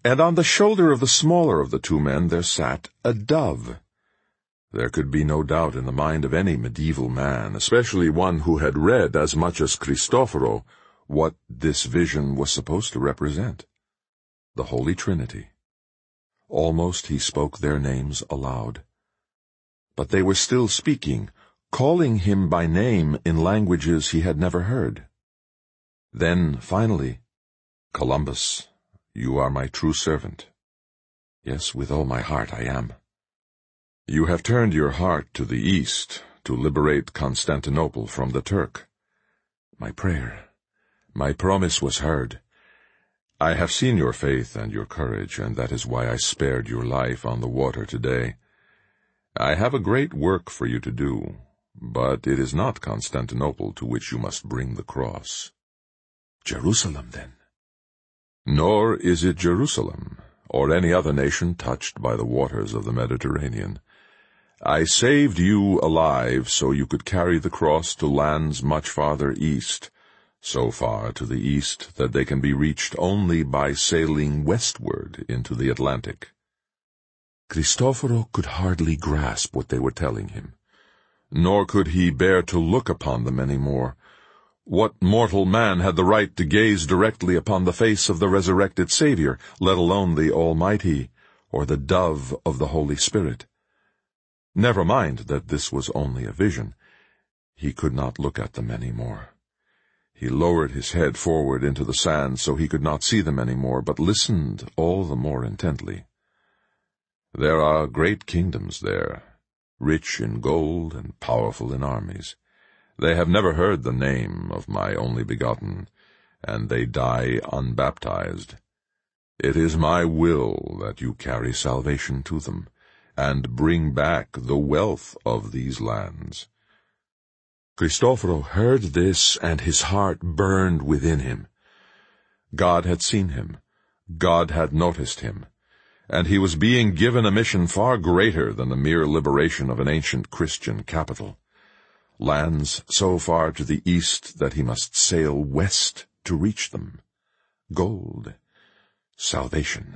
and on the shoulder of the smaller of the two men there sat a dove. There could be no doubt in the mind of any medieval man, especially one who had read as much as Cristoforo, what this vision was supposed to represent. The Holy Trinity. Almost he spoke their names aloud. But they were still speaking, calling him by name in languages he had never heard. Then, finally, "Columbus, you are my true servant." "Yes, with all my heart I am." "You have turned your heart to the east, to liberate Constantinople from the Turk." "My prayer, my promise was heard." "I have seen your faith and your courage, and that is why I spared your life on the water today. I have a great work for you to do, but it is not Constantinople to which you must bring the cross." "Jerusalem, then?" "Nor is it Jerusalem, or any other nation touched by the waters of the Mediterranean. I saved you alive so you could carry the cross to lands much farther east, so far to the east that they can be reached only by sailing westward into the Atlantic." Cristoforo could hardly grasp what they were telling him, nor could he bear to look upon them any more. What mortal man had the right to gaze directly upon the face of the resurrected Savior, let alone the Almighty, or the dove of the Holy Spirit? Never mind that this was only a vision. He could not look at them any more. He lowered his head forward into the sand so he could not see them any more, but listened all the more intently. "There are great kingdoms there, rich in gold and powerful in armies. They have never heard the name of my only begotten, and they die unbaptized. It is my will that you carry salvation to them, and bring back the wealth of these lands." Cristoforo heard this, and his heart burned within him. God had seen him. God had noticed him. And he was being given a mission far greater than the mere liberation of an ancient Christian capital. Lands so far to the east that he must sail west to reach them. Gold. Salvation.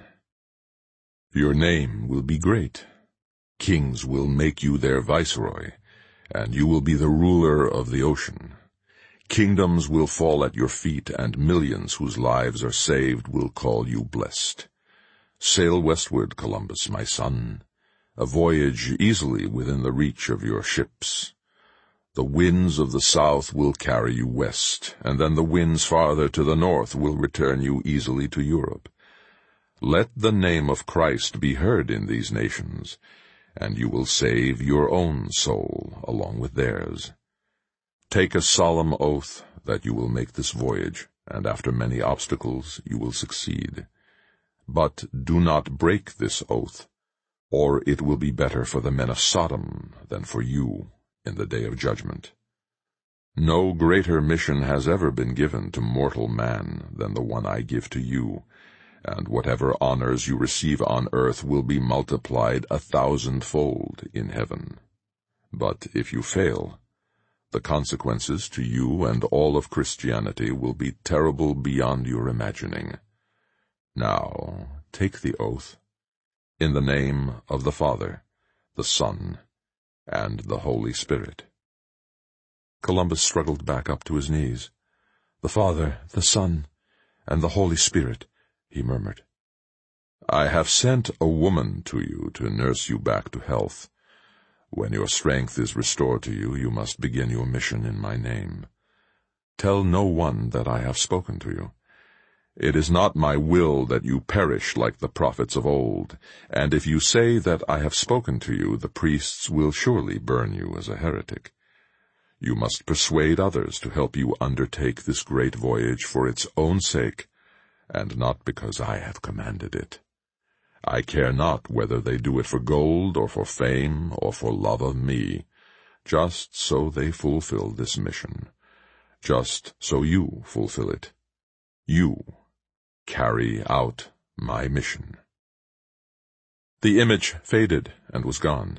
"Your name will be great. Kings will make you their viceroy, and you will be the ruler of the ocean. Kingdoms will fall at your feet, and millions whose lives are saved will call you blessed. Sail westward, Columbus, my son, a voyage easily within the reach of your ships. The winds of the south will carry you west, and then the winds farther to the north will return you easily to Europe. Let the name of Christ be heard in these nations, and you will save your own soul along with theirs. Take a solemn oath that you will make this voyage, and after many obstacles you will succeed. But do not break this oath, or it will be better for the men of Sodom than for you in the day of judgment. No greater mission has ever been given to mortal man than the one I give to you, and whatever honors you receive on earth will be multiplied 1,000-fold in heaven. But if you fail, the consequences to you and all of Christianity will be terrible beyond your imagining. Now, take the oath, in the name of the Father, the Son, and the Holy Spirit." Columbus struggled back up to his knees. "The Father, the Son, and the Holy Spirit," he murmured. "I have sent a woman to you to nurse you back to health. When your strength is restored to you, you must begin your mission in my name. Tell no one that I have spoken to you. It is not my will that you perish like the prophets of old, and if you say that I have spoken to you, the priests will surely burn you as a heretic. You must persuade others to help you undertake this great voyage for its own sake, and not because I have commanded it. I care not whether they do it for gold or for fame or for love of me, just so they fulfill this mission, just so you fulfill it. You carry out my mission." The image faded and was gone.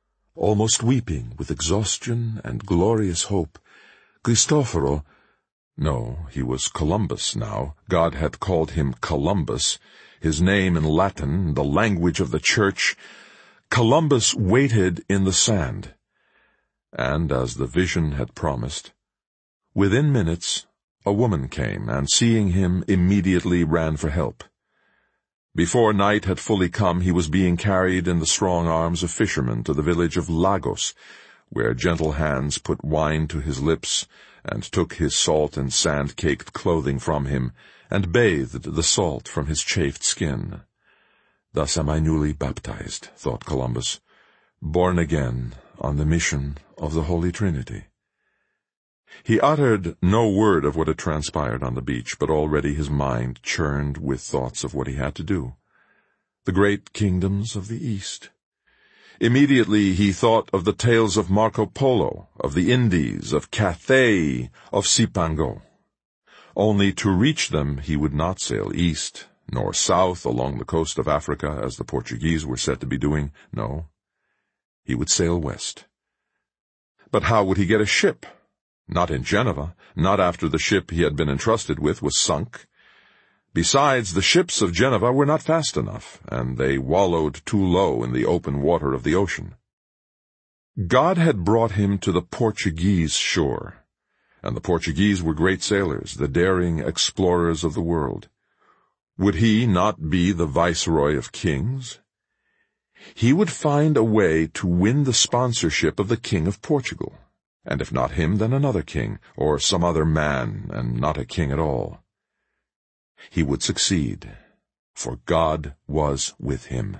Almost weeping with exhaustion and glorious hope, Cristoforo, No, he was Columbus now. God had called him Columbus, his name in Latin, the language of the Church. Columbus waited in the sand. And, as the vision had promised, within minutes a woman came, and seeing him immediately ran for help. Before night had fully come, he was being carried in the strong arms of fishermen to the village of Lagos, where gentle hands put wine to his lips, and took his salt and sand-caked clothing from him, and bathed the salt from his chafed skin. Thus am I newly baptized, thought Columbus, born again on the mission of the Holy Trinity. He uttered no word of what had transpired on the beach, but already his mind churned with thoughts of what he had to do. The great kingdoms of the East. Immediately he thought of the tales of Marco Polo, of the Indies, of Cathay, of Cipango. Only to reach them he would not sail east, nor south along the coast of Africa, as the Portuguese were said to be doing. No, he would sail west. But how would he get a ship? Not in Geneva, not after the ship he had been entrusted with was sunk. Besides, the ships of Geneva were not fast enough, and they wallowed too low in the open water of the ocean. God had brought him to the Portuguese shore, and the Portuguese were great sailors, the daring explorers of the world. Would he not be the viceroy of kings? He would find a way to win the sponsorship of the King of Portugal. And if not him, then another king, or some other man, and not a king at all. He would succeed, for God was with him.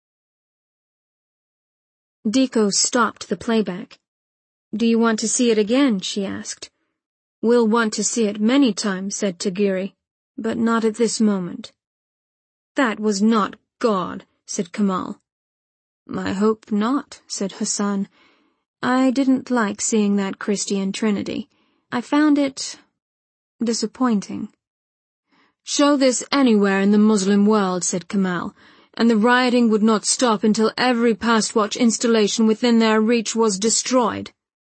Deco stopped the playback. "Do you want to see it again?" she asked. "We'll want to see it many times," said Tagiri, "but not at this moment." "That was not God," said Kamal. "I hope not," said Hassan. "I didn't like seeing that Christian Trinity. I found it disappointing." "Show this anywhere in the Muslim world," said Kamal, "and the rioting would not stop until every Pastwatch installation within their reach was destroyed."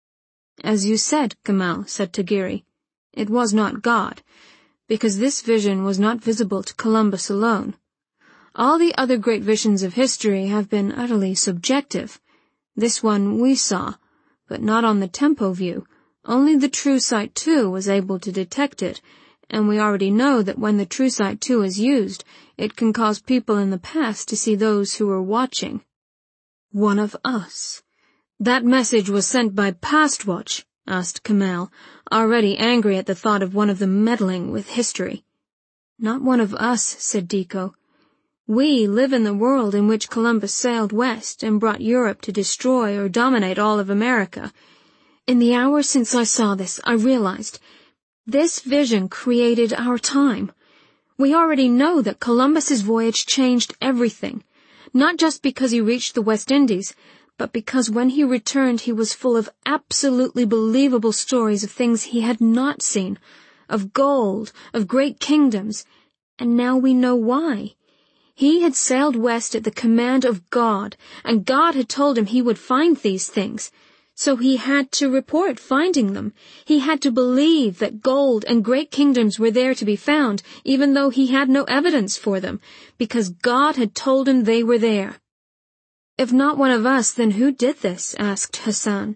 "As you said, Kamal," said Tagiri, "it was not God, because this vision was not visible to Columbus alone. All the other great visions of history have been utterly subjective. This one we saw, but not on the tempo view. Only the TrueSight 2 was able to detect it, and we already know that when the TrueSight 2 is used, it can cause people in the past to see those who were watching. One of us. That message was sent by Pastwatch?" asked Kamal, already angry at the thought of one of them meddling with history. "Not one of us," said Deco. "We live in the world in which Columbus sailed west and brought Europe to destroy or dominate all of America. In the hour since I saw this, I realized this vision created our time. We already know that Columbus's voyage changed everything, not just because he reached the West Indies, but because when he returned he was full of absolutely believable stories of things he had not seen, of gold, of great kingdoms, and now we know why. He had sailed west at the command of God, and God had told him he would find these things. So he had to report finding them. He had to believe that gold and great kingdoms were there to be found, even though he had no evidence for them, because God had told him they were there." "If not one of us, then who did this?" asked Hassan.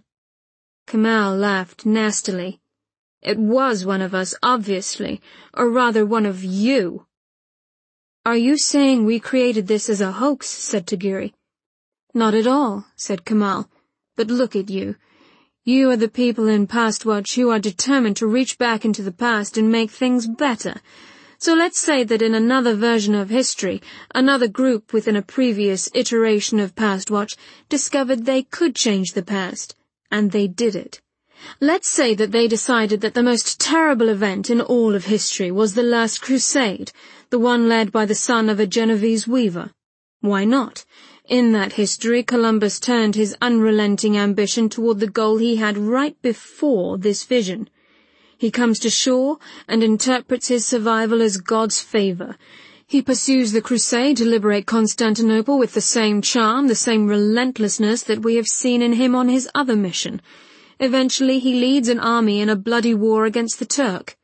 Kamal laughed nastily. "It was one of us, obviously, or rather one of you." "Are you saying we created this as a hoax?" said Tagiri. "Not at all," said Kamal. "But look at you. You are the people in Pastwatch who are determined to reach back into the past and make things better. So let's say that in another version of history, another group within a previous iteration of Pastwatch discovered they could change the past, and they did it. Let's say that they decided that the most terrible event in all of history was the Last Crusade, the one led by the son of a Genovese weaver. Why not? In that history, Columbus turned his unrelenting ambition toward the goal he had right before this vision. He comes to shore and interprets his survival as God's favor. He pursues the crusade to liberate Constantinople with the same charm, the same relentlessness that we have seen in him on his other mission. Eventually he leads an army in a bloody war against the Turk.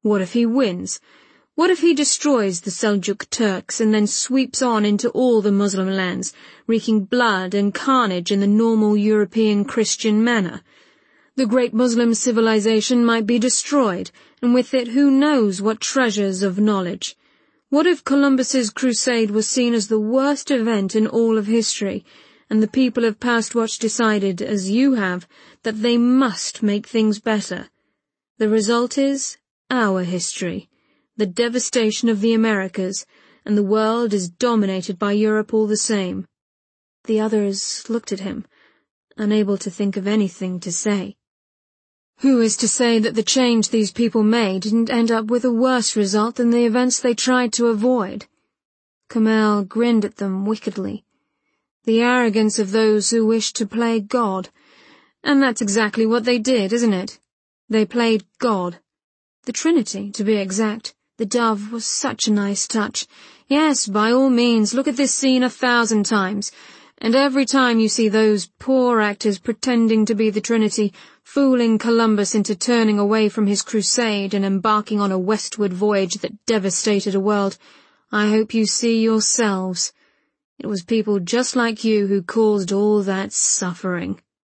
What if he wins? What if he destroys the Seljuk Turks and then sweeps on into all the Muslim lands, wreaking blood and carnage in the normal European Christian manner? The great Muslim civilization might be destroyed, and with it who knows what treasures of knowledge. What if Columbus's crusade was seen as the worst event in all of history, and the people of Pastwatch decided, as you have, that they must make things better? The result is our history, the devastation of the Americas, and the world is dominated by Europe all the same. The others looked at him, unable to think of anything to say. Who is to say that the change these people made didn't end up with a worse result than the events they tried to avoid? Kemal grinned at them wickedly. The arrogance of those who wish to play God. And that's exactly what they did, isn't it? They played God. The Trinity, to be exact. The dove was such a nice touch. Yes, by all means, look at this scene 1,000 times. And every time you see those poor actors pretending to be the Trinity, fooling Columbus into turning away from his crusade and embarking on a westward voyage that devastated a world, I hope you see yourselves. It was people just like you who caused all that suffering.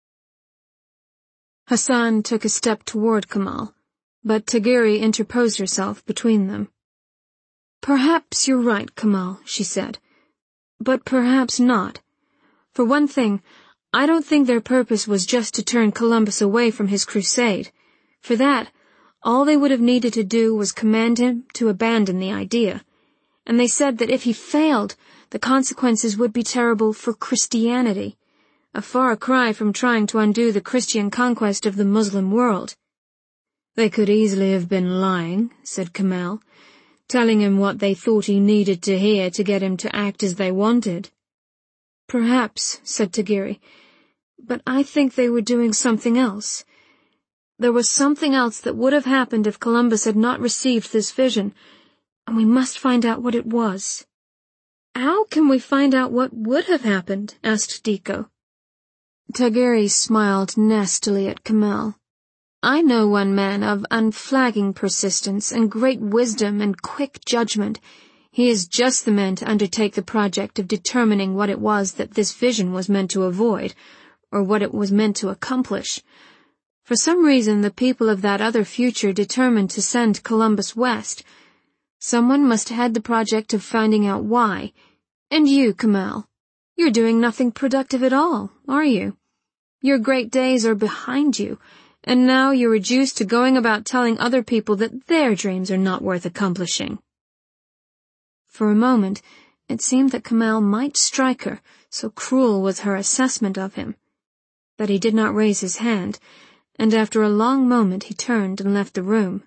Hassan took a step toward Kemal, but Tagiri interposed herself between them. Perhaps you're right, Kemal, she said, but perhaps not. For one thing, I don't think their purpose was just to turn Columbus away from his crusade. For that, all they would have needed to do was command him to abandon the idea. And they said that if he failed, the consequences would be terrible for Christianity, a far cry from trying to undo the Christian conquest of the Muslim world. They could easily have been lying, said Kemal, telling him what they thought he needed to hear to get him to act as they wanted. Perhaps, said Tagiri, but I think they were doing something else. There was something else that would have happened if Columbus had not received this vision, and we must find out what it was. How can we find out what would have happened? Asked Diko. Tagiri smiled nastily at Kemal. I know one man of unflagging persistence and great wisdom and quick judgment. He is just the man to undertake the project of determining what it was that this vision was meant to avoid, or what it was meant to accomplish. For some reason, the people of that other future determined to send Columbus west. Someone must head the project of finding out why. And you, Kemal, you're doing nothing productive at all, are you? Your great days are behind you, and now you're reduced to going about telling other people that their dreams are not worth accomplishing. For a moment, it seemed that Kemal might strike her, so cruel was her assessment of him. But he did not raise his hand, and after a long moment he turned and left the room.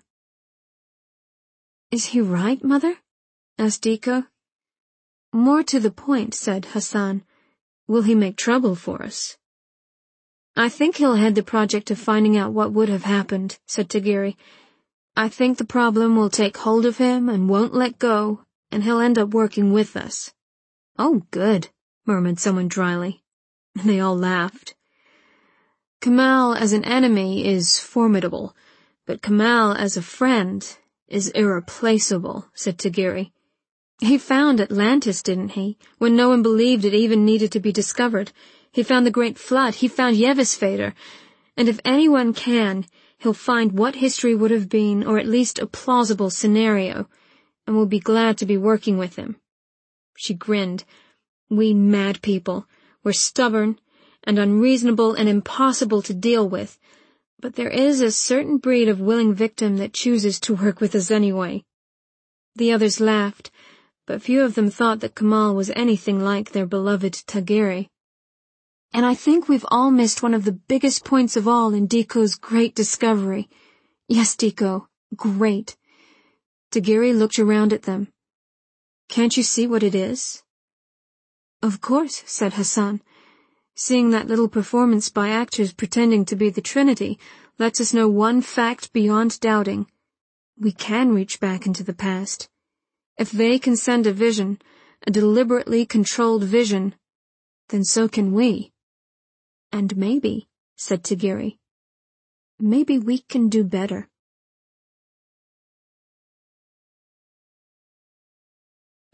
Is he right, Mother? Asked Diko. More to the point, said Hassan. Will he make trouble for us? I think he'll head the project of finding out what would have happened, said Tagiri. I think the problem will take hold of him and won't let go, and he'll end up working with us. Oh, good, murmured someone dryly. They all laughed. Kemal as an enemy is formidable, but Kemal as a friend is irreplaceable, said Tagiri. He found Atlantis, didn't he, when no one believed it even needed to be discovered. He found the Great Flood, he found Yevsfader, and if anyone can, he'll find what history would have been, or at least a plausible scenario, and will be glad to be working with him. She grinned. We mad people, we're stubborn and unreasonable and impossible to deal with, but there is a certain breed of willing victim that chooses to work with us anyway. The others laughed, but few of them thought that Kemal was anything like their beloved Tagiri. And I think we've all missed one of the biggest points of all in Diko's great discovery. Yes, Diko, great. Tagiri looked around at them. Can't you see what it is? Of course, said Hassan. Seeing that little performance by actors pretending to be the Trinity lets us know one fact beyond doubting. We can reach back into the past. If they can send a vision, a deliberately controlled vision, then so can we. And maybe, said Tagiri, maybe we can do better.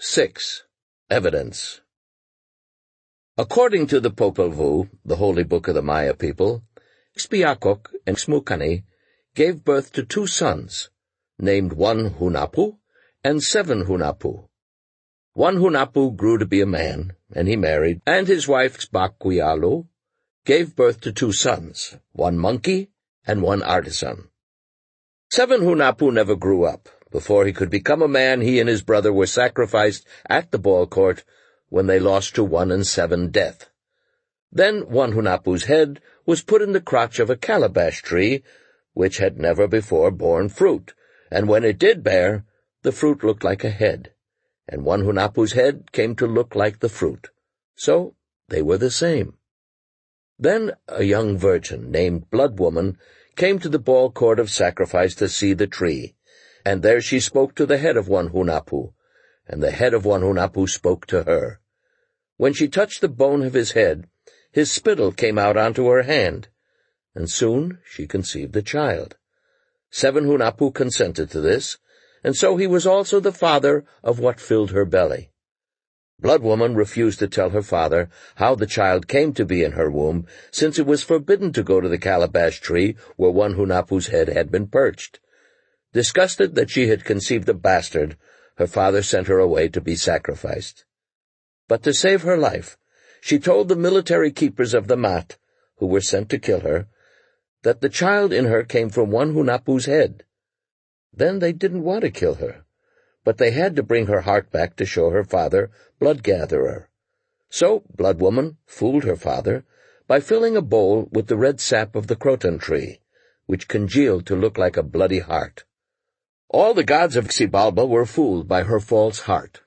6. Evidence. According to the Popol Vuh, the holy book of the Maya people, Ixpiacoc and Xmucani gave birth to 2 sons, named one Hunahpu and 7 Hunahpu. One Hunahpu grew to be a man, and he married, and his wife Xbaquialu gave birth to 2 sons, one monkey and one artisan. 7 Hunahpu never grew up. Before he could become a man, he and his brother were sacrificed at the ball court when they lost to 1 and 7 death. Then one Hunahpu's head was put in the crotch of a calabash tree, which had never before borne fruit, and when it did bear, the fruit looked like a head, and one Hunahpu's head came to look like the fruit. So they were the same. Then a young virgin named Blood Woman came to the ball court of sacrifice to see the tree, and there she spoke to the head of one Hunahpu, and the head of one Hunahpu spoke to her. When she touched the bone of his head, his spittle came out onto her hand, and soon she conceived a child. 7 Hunahpu consented to this, and so he was also the father of what filled her belly. Blood Woman refused to tell her father how the child came to be in her womb, since it was forbidden to go to the calabash tree where one Hunahpu's head had been perched. Disgusted that she had conceived a bastard, her father sent her away to be sacrificed. But to save her life, she told the military keepers of the Mat, who were sent to kill her, that the child in her came from one Hunahpu's head. Then they didn't want to kill her, but they had to bring her heart back to show her father, Blood Gatherer. So Blood Woman fooled her father by filling a bowl with the red sap of the croton tree, which congealed to look like a bloody heart. All the gods of Xibalba were fooled by her false heart.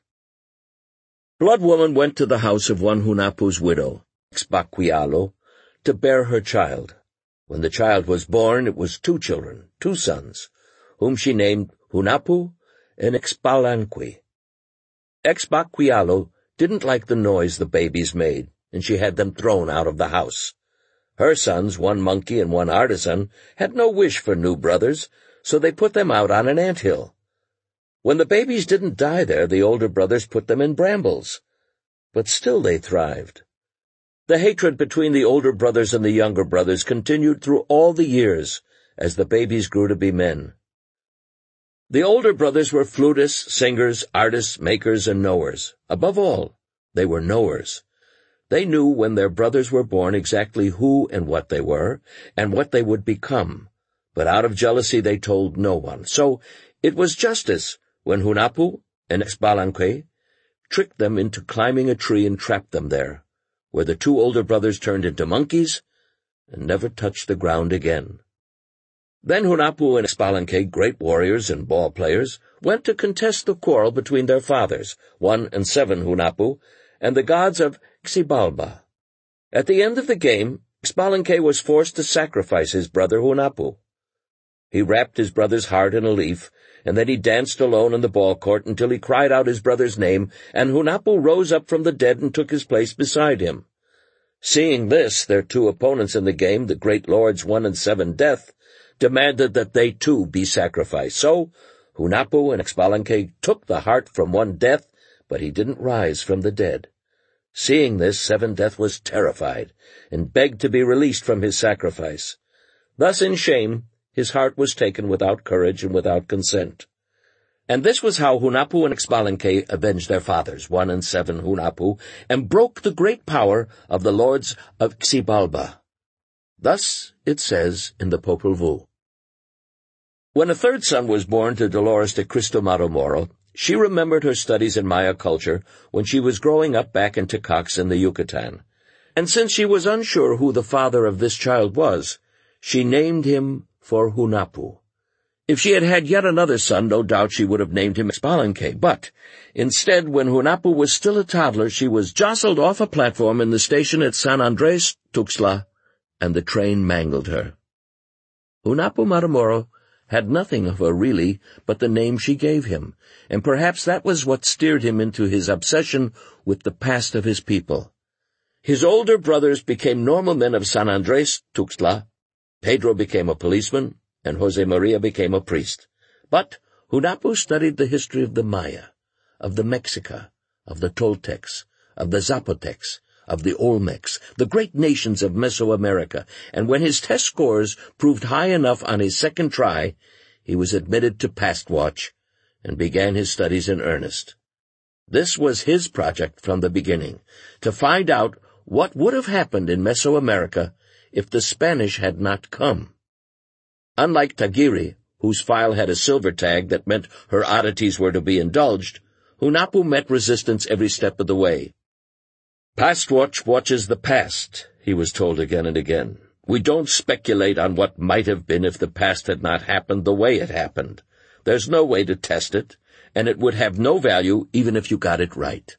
Blood Woman went to the house of one Hunahpu's widow, Xbaquialu, to bear her child. When the child was born, it was 2 children, 2 sons, whom she named Hunahpu and Xbalanque. Xbaquialu didn't like the noise the babies made, and she had them thrown out of the house. Her sons, one monkey and one artisan, had no wish for new brothers, so they put them out on an anthill. When the babies didn't die there, the older brothers put them in brambles. But still they thrived. The hatred between the older brothers and the younger brothers continued through all the years, as the babies grew to be men. The older brothers were flutists, singers, artists, makers, and knowers. Above all, they were knowers. They knew when their brothers were born exactly who and what they were, and what they would become. But out of jealousy they told no one. So it was justice when Hunahpu and Xbalanque tricked them into climbing a tree and trapped them there, where the 2 older brothers turned into monkeys and never touched the ground again. Then Hunahpu and Xbalanque, great warriors and ball players, went to contest the quarrel between their fathers, 1 and 7 Hunahpu, and the gods of Xibalba. At the end of the game, Xbalanque was forced to sacrifice his brother Hunahpu. He wrapped his brother's heart in a leaf, and then he danced alone in the ball court until he cried out his brother's name, and Hunahpu rose up from the dead and took his place beside him. Seeing this, their 2 opponents in the game, the great lords 1 and 7 Death, demanded that they too be sacrificed. So Hunahpu and Xbalanque took the heart from one Death, but he didn't rise from the dead. Seeing this, 7 Death was terrified, and begged to be released from his sacrifice. Thus in shame, his heart was taken without courage and without consent. And this was how Hunahpu and Xbalanque avenged their fathers, 1 and 7 Hunahpu, and broke the great power of the lords of Xibalba. Thus it says in the Popol Vuh. When a 3rd son was born to Dolores de Cristo Matamoros, she remembered her studies in Maya culture when she was growing up back in Tekax in the Yucatan. And since she was unsure who the father of this child was, she named him for Hunahpu. If she had had yet another son, no doubt she would have named him Xbalanque, but instead, when Hunahpu was still a toddler, she was jostled off a platform in the station at San Andres Tuxtla, and the train mangled her. Hunahpu Matamoros had nothing of her really but the name she gave him, and perhaps that was what steered him into his obsession with the past of his people. His older brothers became normal men of San Andres Tuxtla, Pedro became a policeman, and Jose Maria became a priest. But Hunahpu studied the history of the Maya, of the Mexica, of the Toltecs, of the Zapotecs, of the Olmecs, the great nations of Mesoamerica, and when his test scores proved high enough on his second try, he was admitted to Pastwatch and began his studies in earnest. This was his project from the beginning, to find out what would have happened in Mesoamerica if the Spanish had not come. Unlike Taguiri, whose file had a silver tag that meant her oddities were to be indulged, Hunahpu met resistance every step of the way. "Pastwatch watches the past," he was told again and again. "We don't speculate on what might have been if the past had not happened the way it happened. There's no way to test it, and it would have no value even if you got it right."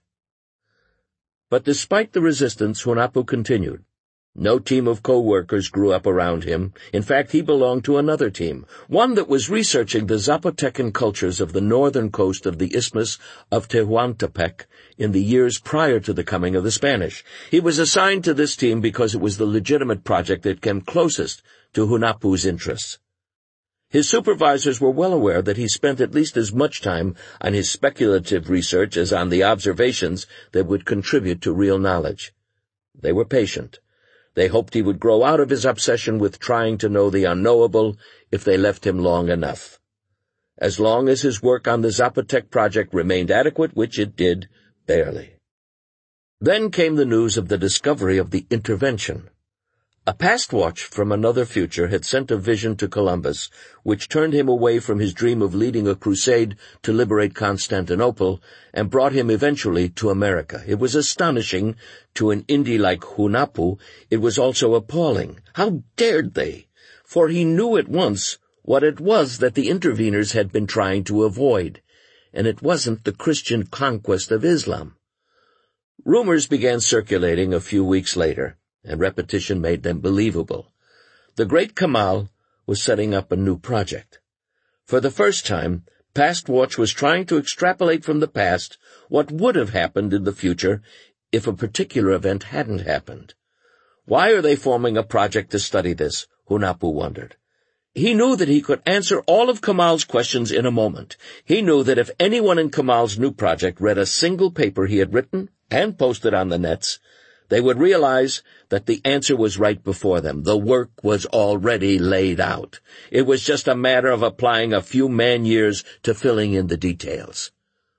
But despite the resistance, Hunahpu continued. No team of co-workers grew up around him. In fact, he belonged to another team, one that was researching the Zapotecan cultures of the northern coast of the Isthmus of Tehuantepec in the years prior to the coming of the Spanish. He was assigned to this team because it was the legitimate project that came closest to Hunahpu's interests. His supervisors were well aware that he spent at least as much time on his speculative research as on the observations that would contribute to real knowledge. They were patient. They hoped he would grow out of his obsession with trying to know the unknowable if they left him long enough. As long as his work on the Zapotec project remained adequate, which it did, barely. Then came the news of the discovery of the intervention. A Pastwatch from another future had sent a vision to Columbus, which turned him away from his dream of leading a crusade to liberate Constantinople, and brought him eventually to America. It was astonishing. To an Indi like Hunahpu, it was also appalling. How dared they? For he knew at once what it was that the interveners had been trying to avoid, and it wasn't the Christian conquest of Islam. Rumors began circulating a few weeks later, and repetition made them believable. The great Kamal was setting up a new project. For the first time, Pastwatch was trying to extrapolate from the past what would have happened in the future if a particular event hadn't happened. Why are they forming a project to study this? Hunahpu wondered. He knew that he could answer all of Kamal's questions in a moment. He knew that if anyone in Kamal's new project read a single paper he had written and posted on the nets, they would realize that the answer was right before them. The work was already laid out. It was just a matter of applying a few man-years to filling in the details.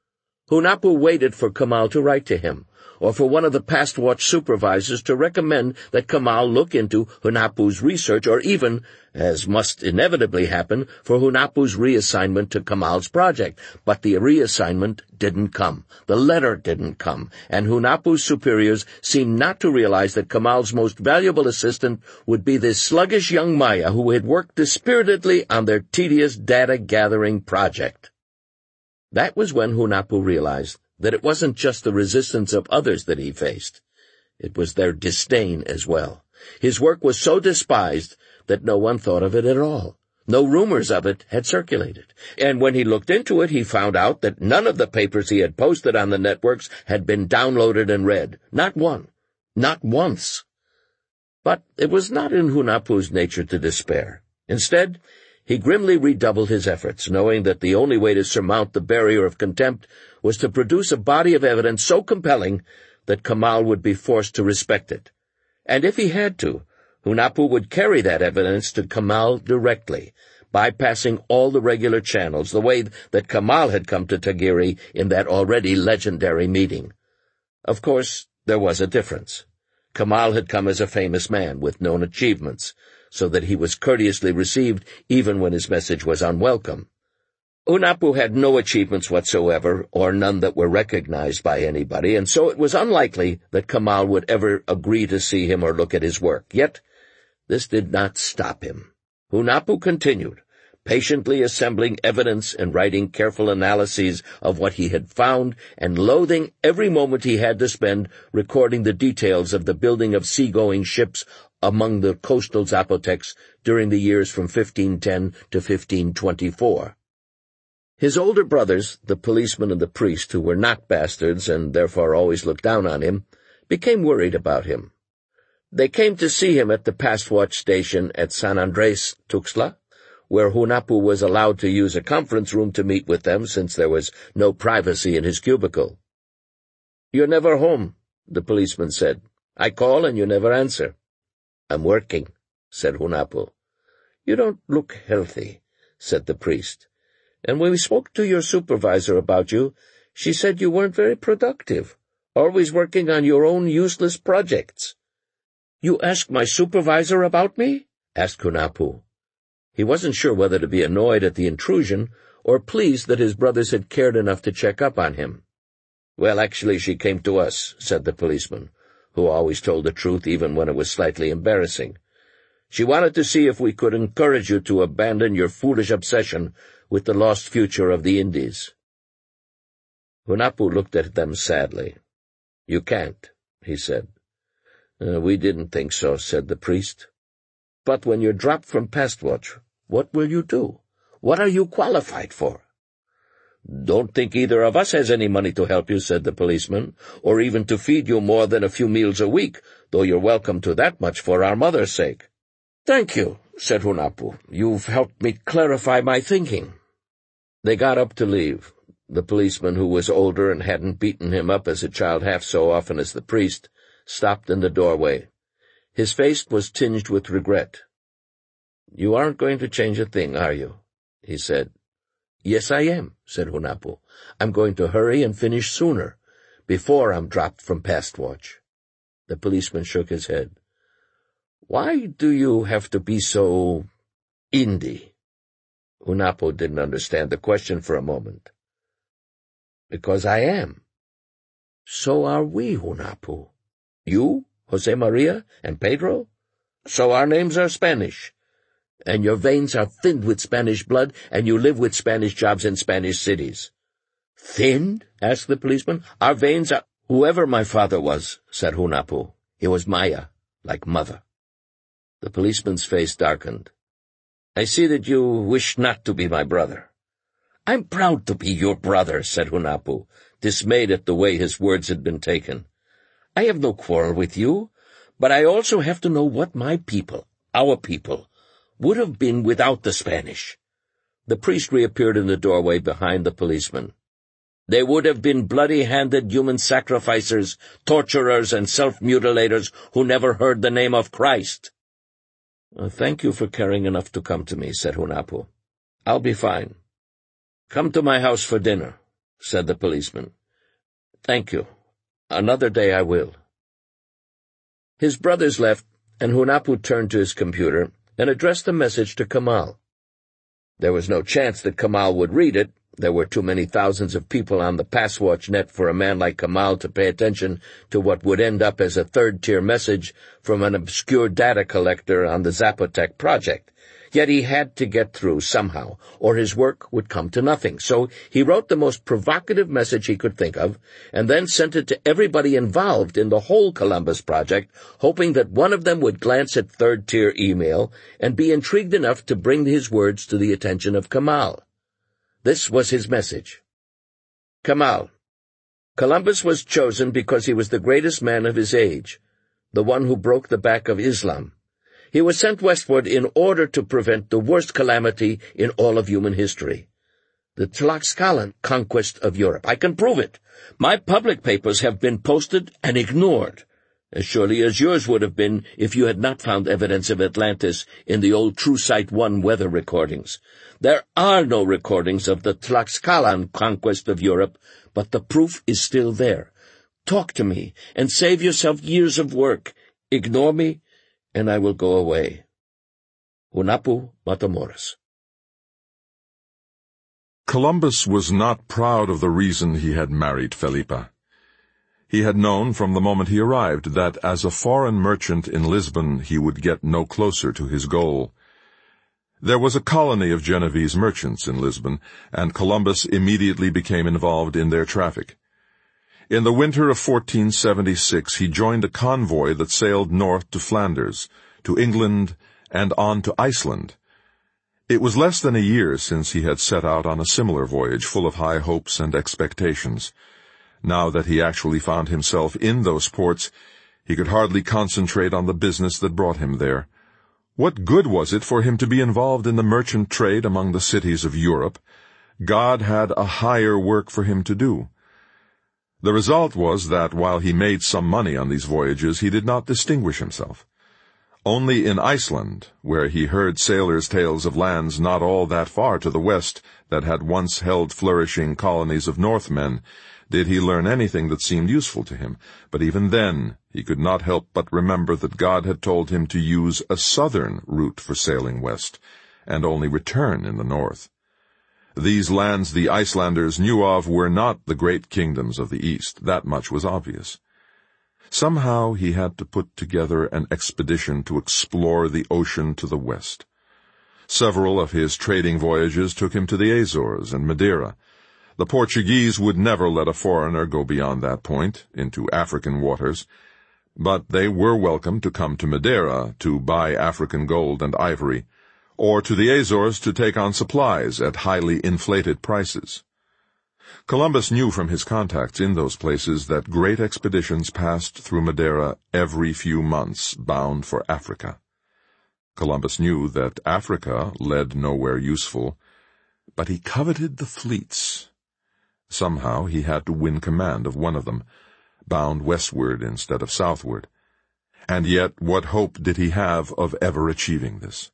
Hunahpu waited for Kamal to write to him, or for one of the Pastwatch supervisors to recommend that Kamal look into Hunahpu's research, or even, as must inevitably happen, for Hunahpu's reassignment to Kamal's project. But the reassignment didn't come. The letter didn't come, and Hunahpu's superiors seemed not to realize that Kamal's most valuable assistant would be this sluggish young Maya who had worked dispiritedly on their tedious data-gathering project. That was when Hunahpu realized that it wasn't just the resistance of others that he faced. It was their disdain as well. His work was so despised that no one thought of it at all. No rumors of it had circulated. And when he looked into it, he found out that none of the papers he had posted on the networks had been downloaded and read. Not one. Not once. But it was not in Hunahpu's nature to despair. Instead, he grimly redoubled his efforts, knowing that the only way to surmount the barrier of contempt was to produce a body of evidence so compelling that Kamal would be forced to respect it. And if he had to, Hunahpu would carry that evidence to Kamal directly, bypassing all the regular channels, the way that Kamal had come to Taguiri in that already legendary meeting. Of course, there was a difference. Kamal had come as a famous man with known achievements, so that he was courteously received even when his message was unwelcome. Hunahpu had no achievements whatsoever, or none that were recognized by anybody, and so it was unlikely that Kamal would ever agree to see him or look at his work. Yet, this did not stop him. Hunahpu continued, patiently assembling evidence and writing careful analyses of what he had found, and loathing every moment he had to spend recording the details of the building of seagoing ships among the coastal Zapotecs during the years from 1510 to 1524. His older brothers, the policeman and the priest, who were not bastards and therefore always looked down on him, became worried about him. They came to see him at the Pastwatch station at San Andres Tuxtla, where Hunahpu was allowed to use a conference room to meet with them since there was no privacy in his cubicle. "You're never home," the policeman said. "I call and you never answer." "I'm working," said Hunahpu. "You don't look healthy," said the priest. "And when we spoke to your supervisor about you, she said you weren't very productive, always working on your own useless projects." "You asked my supervisor about me?" asked Hunahpu. He wasn't sure whether to be annoyed at the intrusion or pleased that his brothers had cared enough to check up on him. "Well, actually, she came to us," said the policeman, who always told the truth even when it was slightly embarrassing. "She wanted to see if we could encourage you to abandon your foolish obsession with the lost future of the Indies." Hunahpu looked at them sadly. "You can't," he said. "We didn't think so," said the priest. "But when you're dropped from Pastwatch, what will you do? What are you qualified for?" "Don't think either of us has any money to help you," said the policeman, "or even to feed you more than a few meals a week, though you're welcome to that much for our mother's sake." "Thank you," said Hunahpu. "You've helped me clarify my thinking." They got up to leave. The policeman, who was older and hadn't beaten him up as a child half so often as the priest, stopped in the doorway. His face was tinged with regret. "You aren't going to change a thing, are you?" he said. "Yes, I am," said Hunahpu. "I'm going to hurry and finish sooner, before I'm dropped from Pastwatch." The policeman shook his head. "Why do you have to be so indie?" Hunahpu didn't understand the question for a moment. "Because I am." "So are we, Hunahpu. You, Jose Maria, and Pedro? So our names are Spanish. And your veins are thinned with Spanish blood, and you live with Spanish jobs in Spanish cities." "Thinned?" asked the policeman. "Our veins are—" "Whoever my father was," said Hunahpu, "he was Maya, like mother." The policeman's face darkened. "I see that you wish not to be my brother." "I'm proud to be your brother," said Hunahpu, dismayed at the way his words had been taken. "I have no quarrel with you, but I also have to know what my people, our people, would have been without the Spanish." The priest reappeared in the doorway behind the policeman. "They would have been bloody-handed human sacrificers, torturers, and self-mutilators who never heard the name of Christ." "Thank you for caring enough to come to me," said Hunahpu. "I'll be fine." "Come to my house for dinner," said the policeman. "Thank you. Another day I will." His brothers left, and Hunahpu turned to his computer and addressed the message to Kamal. There was no chance that Kamal would read it. There were too many thousands of people on the Pastwatch net for a man like Kamal to pay attention to what would end up as a third-tier message from an obscure data collector on the Zapotec project. Yet he had to get through somehow, or his work would come to nothing. So he wrote the most provocative message he could think of, and then sent it to everybody involved in the whole Columbus project, hoping that one of them would glance at third-tier email and be intrigued enough to bring his words to the attention of Kamal. This was his message. "Kamal, Columbus was chosen because he was the greatest man of his age, the one who broke the back of Islam. He was sent westward in order to prevent the worst calamity in all of human history, the Tlaxcalan conquest of Europe. I can prove it. My public papers have been posted and ignored, as surely as yours would have been if you had not found evidence of Atlantis in the old TrueSight 1 weather recordings. There are no recordings of the Tlaxcalan conquest of Europe, but the proof is still there. Talk to me, and save yourself years of work. Ignore me, and I will go away. Hunahpu Matamoros." Columbus was not proud of the reason he had married Felipa. He had known from the moment he arrived that as a foreign merchant in Lisbon he would get no closer to his goal. There was a colony of Genoese merchants in Lisbon, and Columbus immediately became involved in their traffic. In the winter of 1476 he joined a convoy that sailed north to Flanders, to England, and on to Iceland. It was less than a year since he had set out on a similar voyage full of high hopes and expectations. Now that he actually found himself in those ports, he could hardly concentrate on the business that brought him there. What good was it for him to be involved in the merchant trade among the cities of Europe? God had a higher work for him to do. The result was that while he made some money on these voyages, he did not distinguish himself. Only in Iceland, where he heard sailors' tales of lands not all that far to the west that had once held flourishing colonies of Northmen, did he learn anything that seemed useful to him. But even then, he could not help but remember that God had told him to use a southern route for sailing west, and only return in the north. These lands the Icelanders knew of were not the great kingdoms of the East. That much was obvious. Somehow he had to put together an expedition to explore the ocean to the west. Several of his trading voyages took him to the Azores and Madeira. The Portuguese would never let a foreigner go beyond that point, into African waters, but they were welcome to come to Madeira to buy African gold and ivory, or to the Azores to take on supplies at highly inflated prices. Columbus knew from his contacts in those places that great expeditions passed through Madeira every few months, bound for Africa. Columbus knew that Africa led nowhere useful, but he coveted the fleets. Somehow he had to win command of one of them, bound westward instead of southward. And yet what hope did he have of ever achieving this?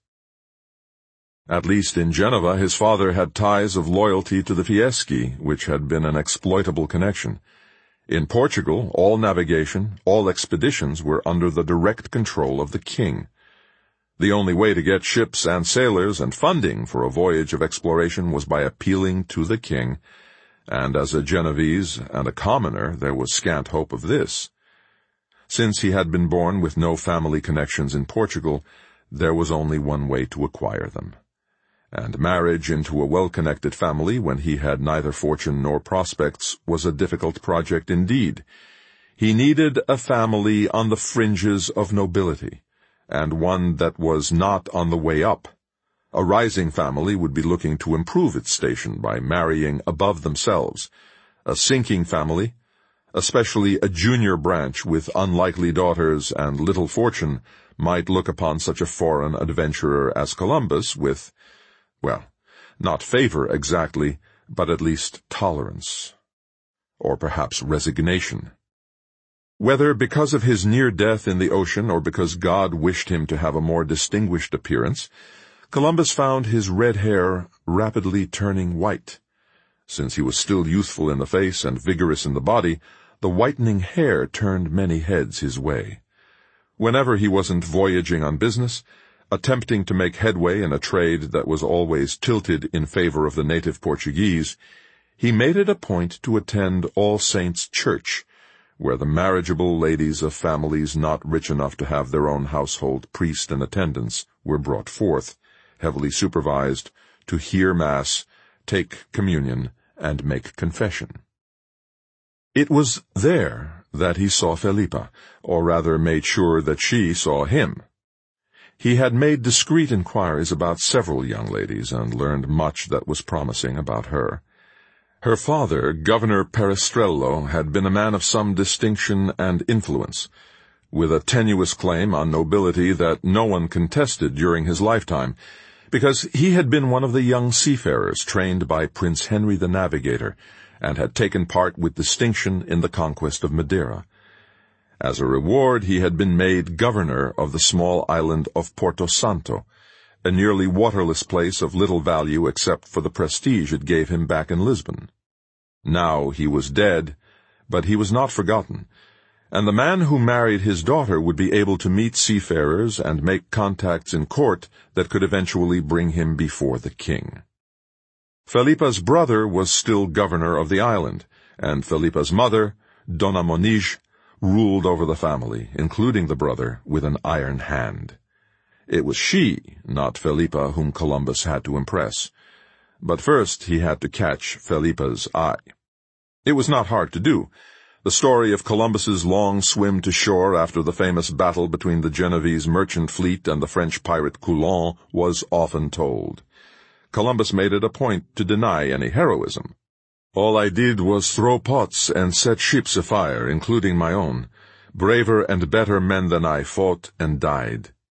At least in Geneva his father had ties of loyalty to the Fieschi, which had been an exploitable connection. In Portugal, all navigation, all expeditions were under the direct control of the king. The only way to get ships and sailors and funding for a voyage of exploration was by appealing to the king, and as a Genovese and a commoner there was scant hope of this. Since he had been born with no family connections in Portugal, there was only one way to acquire them. And marriage into a well-connected family when he had neither fortune nor prospects was a difficult project indeed. He needed a family on the fringes of nobility, and one that was not on the way up. A rising family would be looking to improve its station by marrying above themselves. A sinking family, especially a junior branch with unlikely daughters and little fortune, might look upon such a foreign adventurer as Columbus with, well, not favor exactly, but at least tolerance. Or perhaps resignation. Whether because of his near death in the ocean or because God wished him to have a more distinguished appearance, Columbus found his red hair rapidly turning white. Since he was still youthful in the face and vigorous in the body, the whitening hair turned many heads his way. Whenever he wasn't voyaging on business, attempting to make headway in a trade that was always tilted in favor of the native Portuguese, he made it a point to attend All Saints' Church, where the marriageable ladies of families not rich enough to have their own household priest and attendants were brought forth, heavily supervised, to hear Mass, take communion, and make confession. It was there that he saw Felipa, or rather made sure that she saw him. He had made discreet inquiries about several young ladies and learned much that was promising about her. Her father, Governor Perestrello, had been a man of some distinction and influence, with a tenuous claim on nobility that no one contested during his lifetime, because he had been one of the young seafarers trained by Prince Henry the Navigator, and had taken part with distinction in the conquest of Madeira. As a reward, he had been made governor of the small island of Porto Santo, a nearly waterless place of little value except for the prestige it gave him back in Lisbon. Now he was dead, but he was not forgotten, and the man who married his daughter would be able to meet seafarers and make contacts in court that could eventually bring him before the king. Felipa's brother was still governor of the island, and Felipa's mother, Dona Moniz, ruled over the family, including the brother, with an iron hand. It was she, not Felipa, whom Columbus had to impress. But first he had to catch Felipa's eye. It was not hard to do. The story of Columbus's long swim to shore after the famous battle between the Genovese merchant fleet and the French pirate Coulon was often told. Columbus made it a point to deny any heroism. All I did was throw pots and set ships afire, including my own. Braver and better men than I fought and died.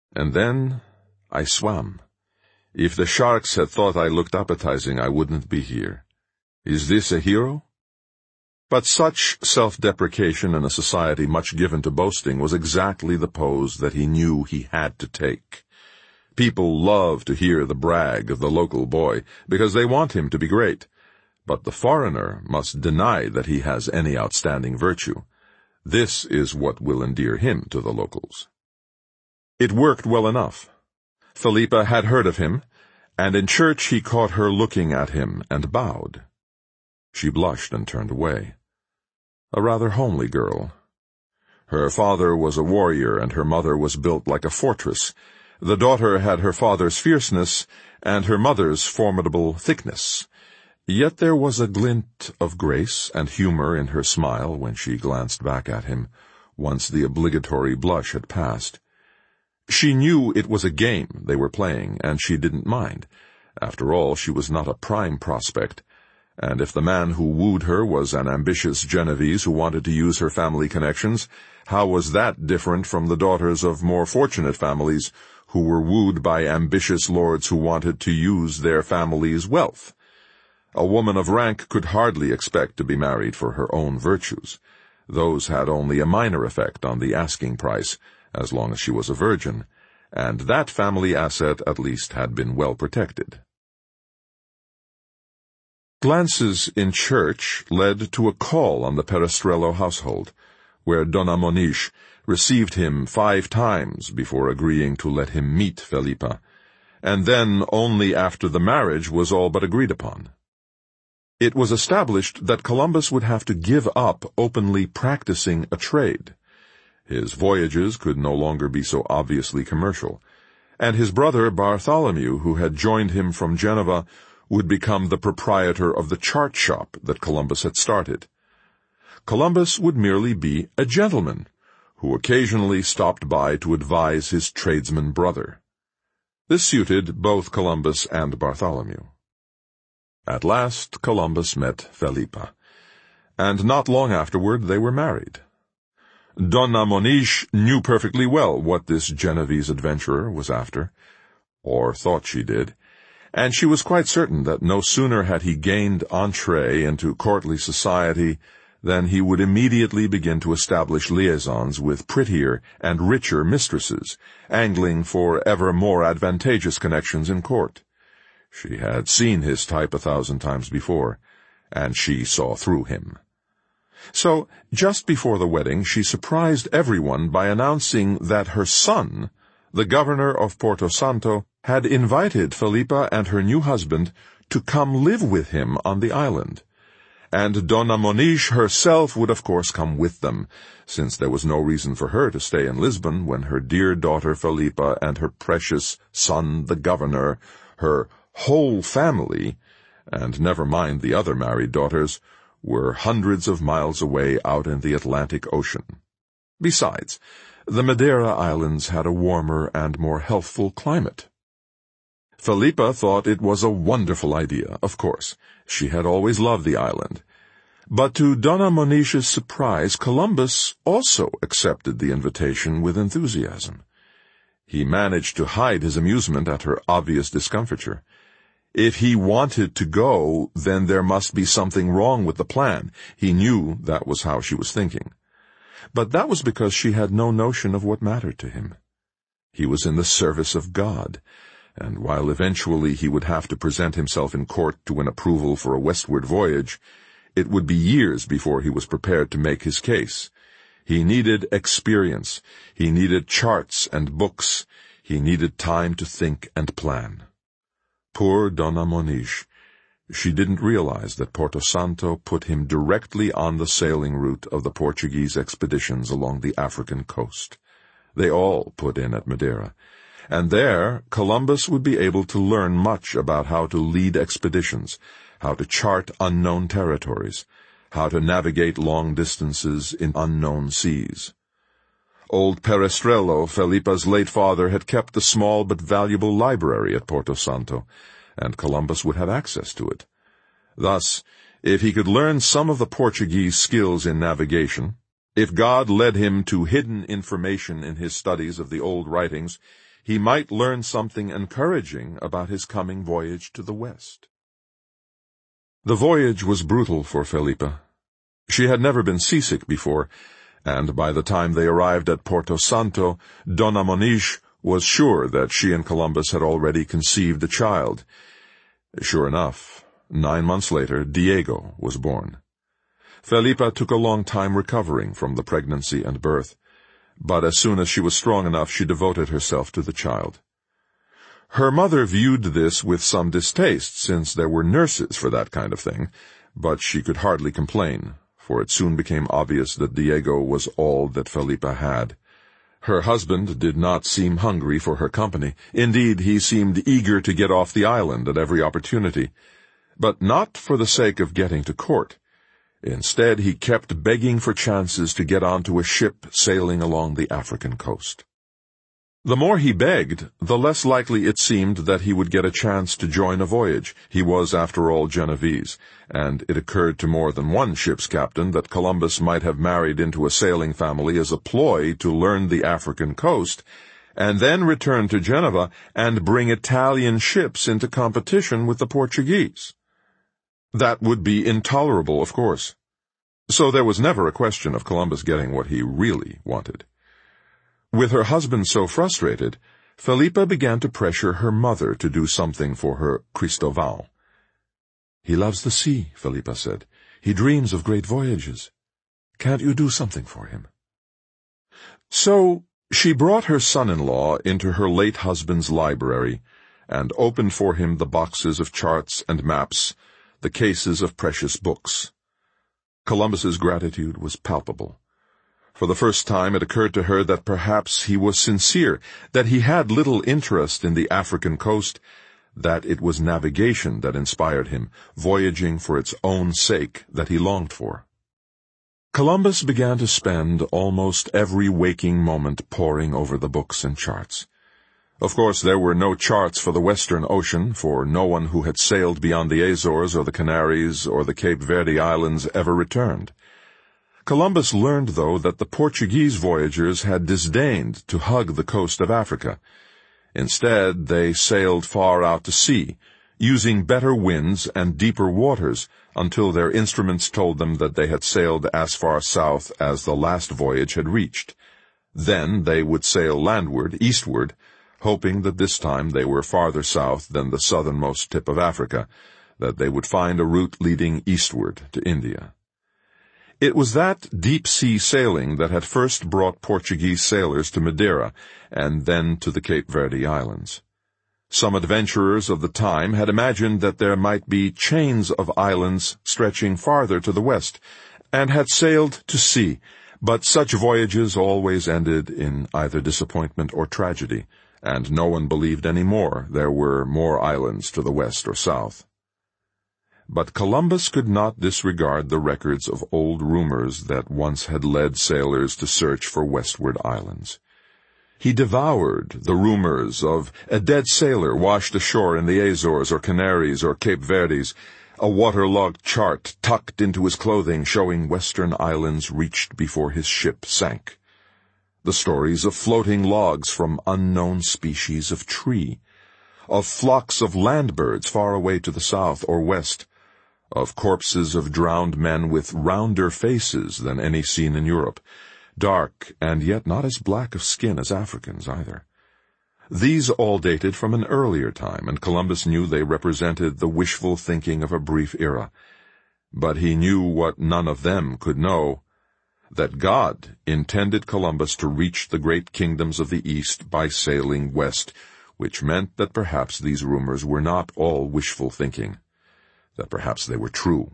And then I swam. If the sharks had thought I looked appetizing, I wouldn't be here. Is this a hero? But such self-deprecation in a society much given to boasting was exactly the pose that he knew he had to take. People love to hear the brag of the local boy, because they want him to be great. But the foreigner must deny that he has any outstanding virtue. This is what will endear him to the locals. It worked well enough. Philippa had heard of him, and in church he caught her looking at him and bowed. She blushed and turned away. A rather homely girl. Her father was a warrior, and her mother was built like a fortress. The daughter had her father's fierceness, and her mother's formidable thickness. Yet there was a glint of grace and humor in her smile when she glanced back at him, once the obligatory blush had passed. She knew it was a game they were playing, and she didn't mind. After all, she was not a prime prospect, and if the man who wooed her was an ambitious Genovese who wanted to use her family connections, how was that different from the daughters of more fortunate families who were wooed by ambitious lords who wanted to use their family's wealth? A woman of rank could hardly expect to be married for her own virtues. Those had only a minor effect on the asking price, as long as she was a virgin, and that family asset at least had been well protected. Glances in church led to a call on the Perestrello household, where Donna Monish received him 5 times before agreeing to let him meet Philippa, and then only after the marriage was all but agreed upon. It was established that Columbus would have to give up openly practicing a trade. His voyages could no longer be so obviously commercial, and his brother Bartholomew, who had joined him from Geneva, would become the proprietor of the chart shop that Columbus had started. Columbus would merely be a gentleman, who occasionally stopped by to advise his tradesman brother. This suited both Columbus and Bartholomew. At last Columbus met Philippa, and not long afterward they were married. Donna Monish knew perfectly well what this Genovese adventurer was after, or thought she did, and she was quite certain that no sooner had he gained entree into courtly society than he would immediately begin to establish liaisons with prettier and richer mistresses, angling for ever more advantageous connections in court. She had seen his type 1,000 times before, and she saw through him. So, just before the wedding, she surprised everyone by announcing that her son, the governor of Porto Santo, had invited Philippa and her new husband to come live with him on the island. And Donna Monish herself would of course come with them, since there was no reason for her to stay in Lisbon when her dear daughter Philippa and her precious son, the governor, her whole family, and never mind the other married daughters, were hundreds of miles away out in the Atlantic Ocean. Besides, the Madeira Islands had a warmer and more healthful climate. Philippa thought it was a wonderful idea, of course. She had always loved the island. But to Donna Monish's surprise, Columbus also accepted the invitation with enthusiasm. He managed to hide his amusement at her obvious discomfiture. If he wanted to go, then there must be something wrong with the plan. He knew that was how she was thinking. But that was because she had no notion of what mattered to him. He was in the service of God, and while eventually he would have to present himself in court to win approval for a westward voyage, it would be years before he was prepared to make his case. He needed experience. He needed charts and books. He needed time to think and plan. Poor Donna Monish. She didn't realize that Porto Santo put him directly on the sailing route of the Portuguese expeditions along the African coast. They all put in at Madeira, and there Columbus would be able to learn much about how to lead expeditions, how to chart unknown territories, how to navigate long distances in unknown seas. Old Perestrello, Philippa's late father, had kept the small but valuable library at Porto Santo, and Columbus would have access to it. Thus, if he could learn some of the Portuguese skills in navigation, if God led him to hidden information in his studies of the old writings, he might learn something encouraging about his coming voyage to the west. The voyage was brutal for Felipa. She had never been seasick before, and by the time they arrived at Porto Santo, Dona Moniz was sure that she and Columbus had already conceived a child. Sure enough, 9 months later, Diego was born. Felipa took a long time recovering from the pregnancy and birth, but as soon as she was strong enough, she devoted herself to the child. Her mother viewed this with some distaste, since there were nurses for that kind of thing, but she could hardly complain, for it soon became obvious that Diego was all that Felipa had. Her husband did not seem hungry for her company. Indeed, he seemed eager to get off the island at every opportunity, but not for the sake of getting to court. Instead, he kept begging for chances to get onto a ship sailing along the African coast. The more he begged, the less likely it seemed that he would get a chance to join a voyage. He was, after all, Genovese, and it occurred to more than one ship's captain that Columbus might have married into a sailing family as a ploy to learn the African coast, and then return to Geneva and bring Italian ships into competition with the Portuguese. That would be intolerable, of course. So there was never a question of Columbus getting what he really wanted. With her husband so frustrated, Felipa began to pressure her mother to do something for her Cristobal. "He loves the sea," Felipa said. "He dreams of great voyages. Can't you do something for him?" So she brought her son-in-law into her late husband's library and opened for him the boxes of charts and maps, the cases of precious books. Columbus's gratitude was palpable. For the first time it occurred to her that perhaps he was sincere, that he had little interest in the African coast, that it was navigation that inspired him, voyaging for its own sake that he longed for. Columbus began to spend almost every waking moment poring over the books and charts. Of course, there were no charts for the Western Ocean, for no one who had sailed beyond the Azores or the Canaries or the Cape Verde Islands ever returned. Columbus learned, though, that the Portuguese voyagers had disdained to hug the coast of Africa. Instead, they sailed far out to sea, using better winds and deeper waters, until their instruments told them that they had sailed as far south as the last voyage had reached. Then they would sail landward, eastward, hoping that this time they were farther south than the southernmost tip of Africa, that they would find a route leading eastward to India. It was that deep-sea sailing that had first brought Portuguese sailors to Madeira, and then to the Cape Verde Islands. Some adventurers of the time had imagined that there might be chains of islands stretching farther to the west, and had sailed to sea, but such voyages always ended in either disappointment or tragedy, and no one believed any more there were more islands to the west or south. But Columbus could not disregard the records of old rumors that once had led sailors to search for westward islands. He devoured the rumors of a dead sailor washed ashore in the Azores or Canaries or Cape Verdes, a waterlogged chart tucked into his clothing showing western islands reached before his ship sank. The stories of floating logs from unknown species of tree, of flocks of land birds far away to the south or west, of corpses of drowned men with rounder faces than any seen in Europe, dark and yet not as black of skin as Africans either. These all dated from an earlier time, and Columbus knew they represented the wishful thinking of a brief era. But he knew what none of them could know, that God intended Columbus to reach the great kingdoms of the East by sailing west, which meant that perhaps these rumors were not all wishful thinking, that perhaps they were true.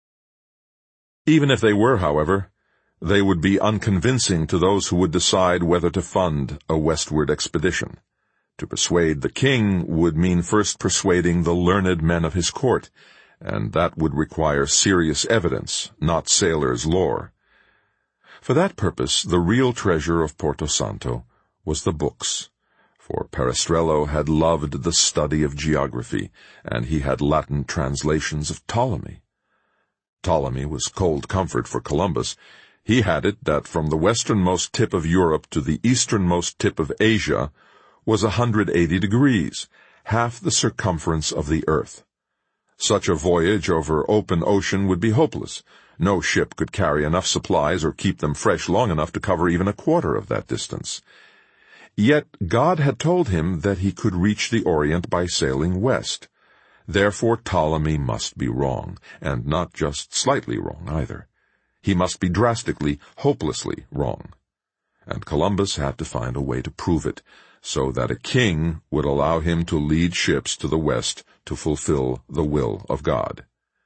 Even if they were, however, they would be unconvincing to those who would decide whether to fund a westward expedition. To persuade the king would mean first persuading the learned men of his court, and that would require serious evidence, not sailors' lore. For that purpose, the real treasure of Porto Santo was the books, for Perestrello had loved the study of geography, and he had Latin translations of Ptolemy. Ptolemy was cold comfort for Columbus. He had it that from the westernmost tip of Europe to the easternmost tip of Asia, was 180 degrees, half the circumference of the earth. Such a voyage over open ocean would be hopeless. No ship could carry enough supplies or keep them fresh long enough to cover even a quarter of that distance. Yet God had told him that he could reach the Orient by sailing west. Therefore Ptolemy must be wrong, and not just slightly wrong either. He must be drastically, hopelessly wrong. And Columbus had to find a way to prove it, so that a king would allow him to lead ships to the west to fulfill the will of God.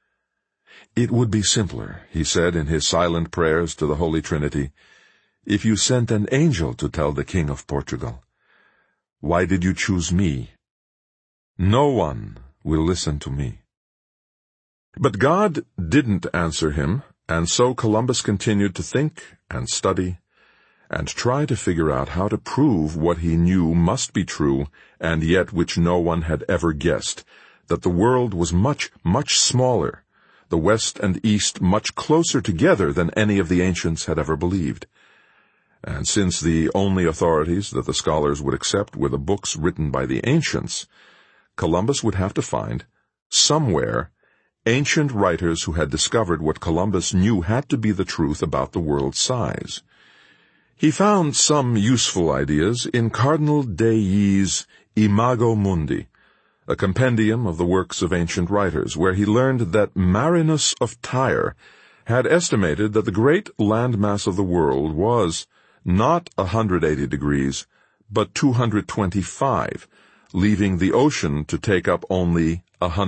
"It would be simpler," he said in his silent prayers to the Holy Trinity, "if you sent an angel to tell the King of Portugal. Why did you choose me? No one will listen to me." But God didn't answer him, and so Columbus continued to think and study and try to figure out how to prove what he knew must be true, and yet which no one had ever guessed, that the world was much, much smaller, the West and East much closer together than any of the ancients had ever believed. And since the only authorities that the scholars would accept were the books written by the ancients, Columbus would have to find, somewhere, ancient writers who had discovered what Columbus knew had to be the truth about the world's size. He found some useful ideas in Cardinal Deilly's Imago Mundi, a compendium of the works of ancient writers, where he learned that Marinus of Tyre had estimated that the great landmass of the world was not 180 degrees, but 225, leaving the ocean to take up only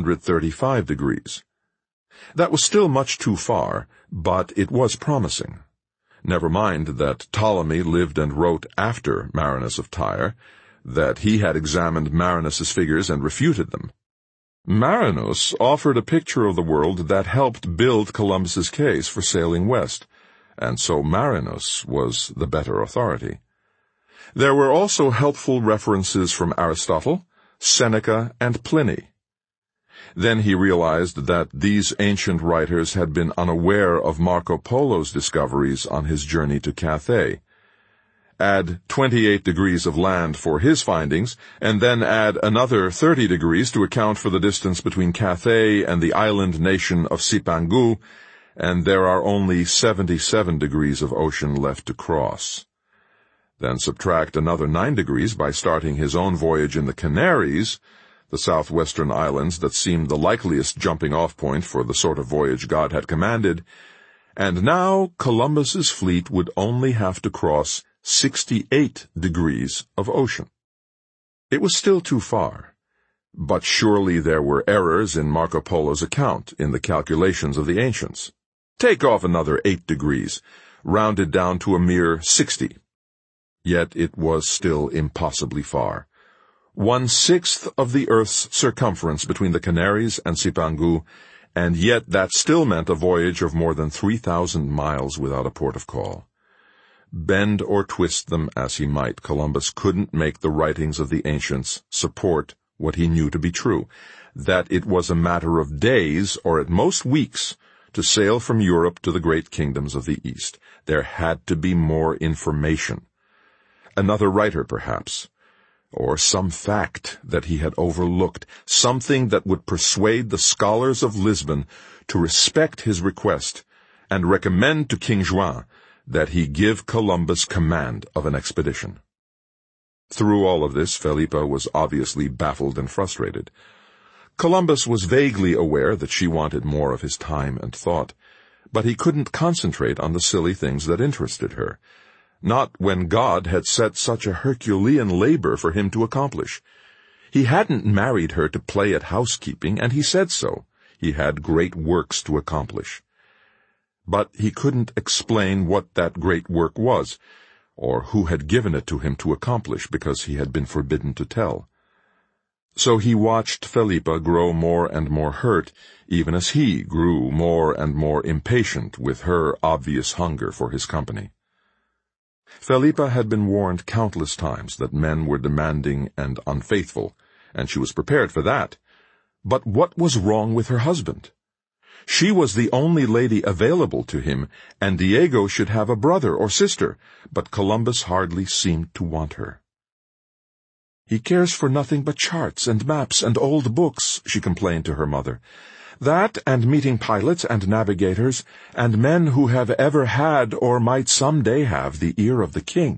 135 degrees. That was still much too far, but it was promising. Never mind that Ptolemy lived and wrote after Marinus of Tyre, that he had examined Marinus's figures and refuted them. Marinus offered a picture of the world that helped build Columbus's case for sailing west, and so Marinus was the better authority. There were also helpful references from Aristotle, Seneca, and Pliny. Then he realized that these ancient writers had been unaware of Marco Polo's discoveries on his journey to Cathay. Add 28 degrees of land for his findings, and then add another 30 degrees to account for the distance between Cathay and the island nation of Cipangu, and there are only 77 degrees of ocean left to cross. Then subtract another 9 degrees by starting his own voyage in the Canaries, the southwestern islands that seemed the likeliest jumping-off point for the sort of voyage God had commanded, and now Columbus's fleet would only have to cross 68 degrees of ocean. It was still too far, but surely there were errors in Marco Polo's account in the calculations of the ancients. Take off another 8 degrees, rounded down to a mere 60. Yet it was still impossibly far. 1/6 of the Earth's circumference between the Canaries and Cipangu, and yet that still meant a voyage of more than 3,000 miles without a port of call. Bend or twist them as he might, Columbus couldn't make the writings of the ancients support what he knew to be true, that it was a matter of days, or at most weeks, to sail from Europe to the great kingdoms of the East. There had to be more information. Another writer, perhaps, or some fact that he had overlooked, something that would persuade the scholars of Lisbon to respect his request and recommend to King Juan that he give Columbus command of an expedition. Through all of this, Felipa was obviously baffled and frustrated. Columbus was vaguely aware that she wanted more of his time and thought, but he couldn't concentrate on the silly things that interested her. Not when God had set such a Herculean labor for him to accomplish. He hadn't married her to play at housekeeping, and he said so. He had great works to accomplish. But he couldn't explain what that great work was, or who had given it to him to accomplish, because he had been forbidden to tell. So he watched Felipa grow more and more hurt, even as he grew more and more impatient with her obvious hunger for his company. Felipa had been warned countless times that men were demanding and unfaithful, and she was prepared for that. But what was wrong with her husband? She was the only lady available to him, and Diego should have a brother or sister, but Columbus hardly seemed to want her. "He cares for nothing but charts and maps and old books," she complained to her mother. "That and meeting pilots and navigators and men who have ever had or might someday have the ear of the king."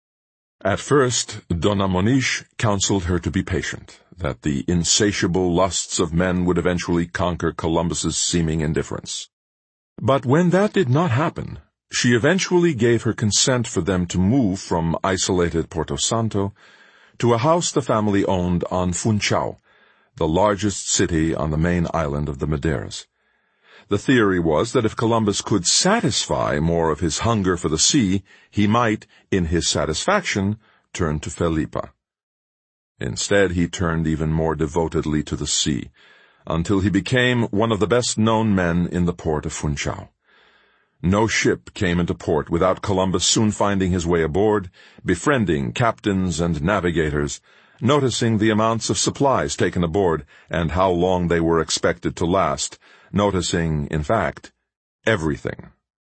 At first, Dona Monish counseled her to be patient, that the insatiable lusts of men would eventually conquer Columbus's seeming indifference. But when that did not happen, she eventually gave her consent for them to move from isolated Porto Santo to a house the family owned on Funchal, the largest city on the main island of the Madeiras. The theory was that if Columbus could satisfy more of his hunger for the sea, he might, in his satisfaction, turn to Felipa. Instead, he turned even more devotedly to the sea, until he became one of the best-known men in the port of Funchal. No ship came into port without Columbus soon finding his way aboard, befriending captains and navigators, noticing the amounts of supplies taken aboard and how long they were expected to last, noticing, in fact, everything.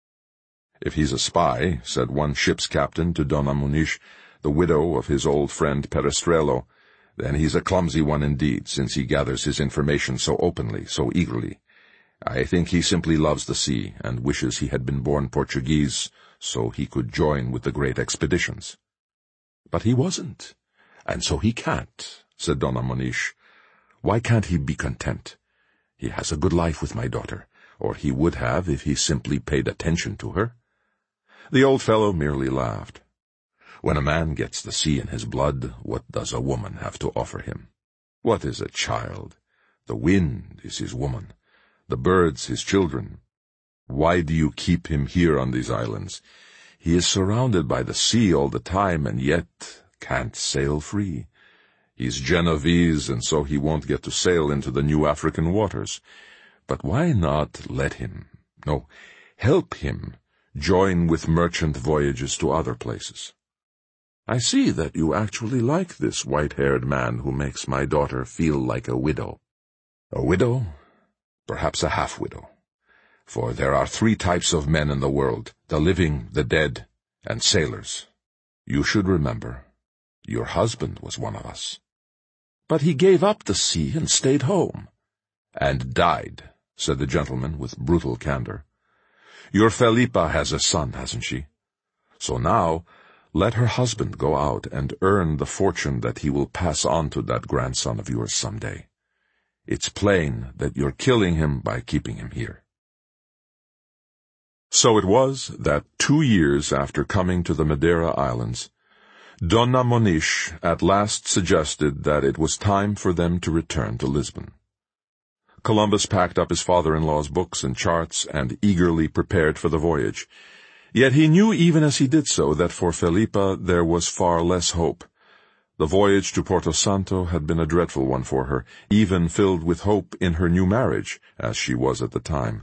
"If he's a spy," said one ship's captain to Dona Monish, the widow of his old friend Perestrello, "then he's a clumsy one indeed, since he gathers his information so openly, so eagerly. I think he simply loves the sea, and wishes he had been born Portuguese, so he could join with the great expeditions." "But he wasn't, and so he can't," said Dona Monish. "Why can't he be content? He has a good life with my daughter, or he would have if he simply paid attention to her." The old fellow merely laughed. "When a man gets the sea in his blood, what does a woman have to offer him? What is a child? The wind is his woman, the birds his children. Why do you keep him here on these islands? He is surrounded by the sea all the time, and yet can't sail free. He's Genovese, and so he won't get to sail into the new African waters. But why not let him, no, help him, join with merchant voyages to other places? I see that you actually like this white-haired man who makes my daughter feel like a widow." "A widow? Perhaps a half-widow. For there are 3 types of men in the world, the living, the dead, and sailors. You should remember, your husband was one of us." "But he gave up the sea and stayed home." "And died," said the gentleman with brutal candor. "Your Felipa has a son, hasn't she? So now, let her husband go out and earn the fortune that he will pass on to that grandson of yours someday. It's plain that you're killing him by keeping him here." So it was that 2 years after coming to the Madeira Islands, Dona Monish at last suggested that it was time for them to return to Lisbon. Columbus packed up his father-in-law's books and charts and eagerly prepared for the voyage. Yet he knew even as he did so that for Felipa there was far less hope. The voyage to Porto Santo had been a dreadful one for her, even filled with hope in her new marriage, as she was at the time.